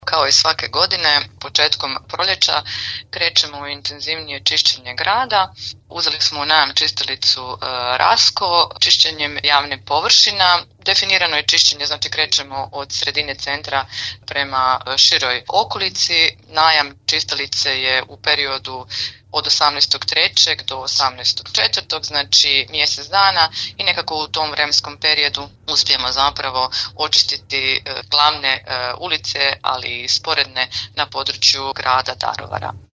Kao i svake godine, početkom proljeća krećemo u intenzivnije čišćenje grada. Uzeli smo u najam čistilicu Rasko, čišćenjem javnih površina. Definirano je čišćenje, znači krećemo od sredine centra prema široj okolici. Najam čistilice je u periodu od 18.3. do 18.4., znači mjesec dana, i nekako u tom vremenskom periodu uspijemo zapravo očistiti glavne ulice, ali i sporedne na području grada Daruvara.